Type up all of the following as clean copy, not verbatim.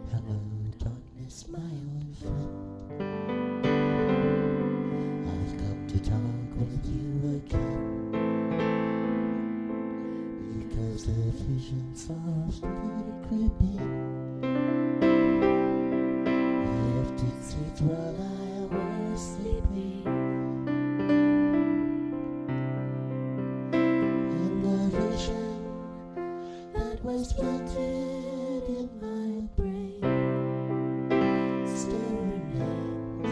Hello, darkness, my old friend. I've come to talk with you again, because the vision softly creeping lifted seats while I was sleeping, and the vision that was planted in my brain still remains,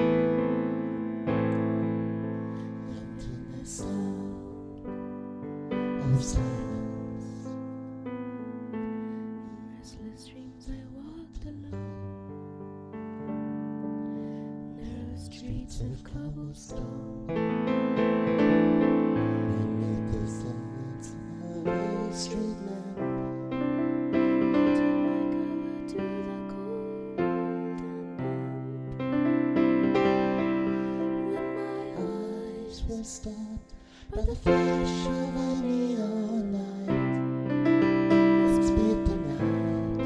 linked in the sound of silence. In restless dreams I walked alone, narrow streets of cobblestone, beneath the silence of a street lamp. Was stabbed by the flash of a neon light that split the night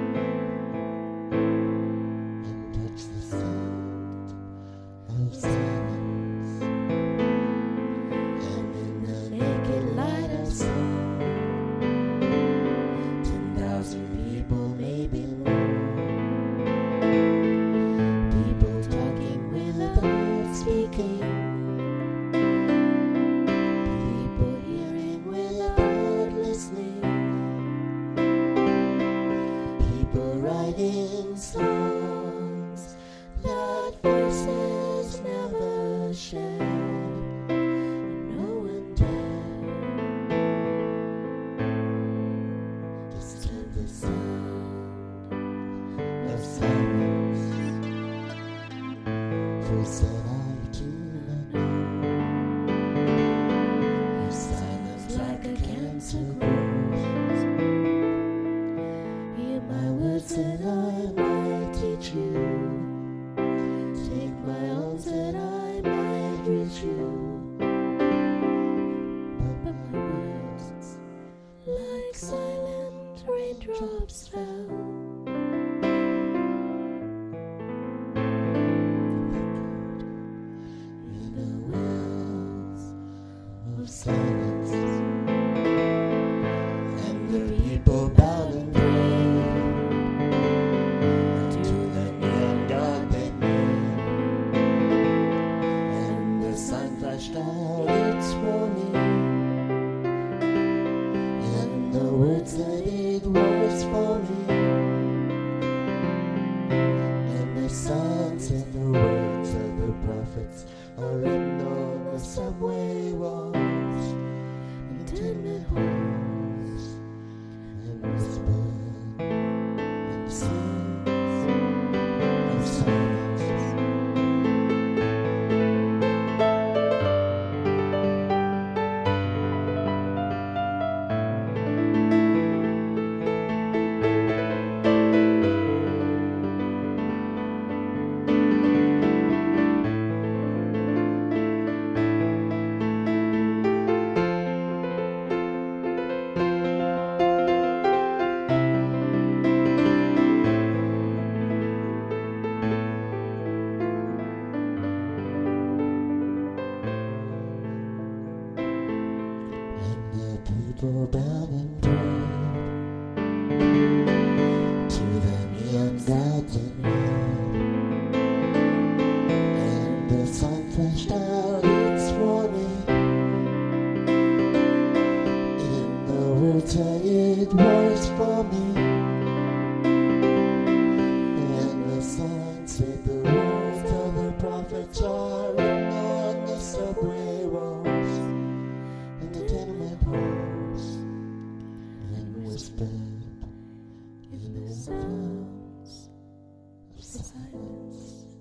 and touched the sound of silence. And in the naked light I saw 10,000 people, maybe more, people talking without speaking, writing songs that voices never shared, and no one dared disturb the sound of silence. For said I do not know, your silence like a cancer grows. Hear my words that I might teach you, take my arms that I might reach you, but my words like silent raindrops fell in the wells of silence. And the people bowed and prayed to the neon god they made, and the sun flashed out its warning, and the words that it was for me, and the sun said the words of the prophets are written on the subway walls and tenement halls, and whispered in the sounds of silence. People bowed and prayed to the neon gods in red, and the sun flashed out its warning in the words that it was for me, and the sun said the words of the prophets are written on the subway walls and the tenement halls, and whispered in the sounds of silence.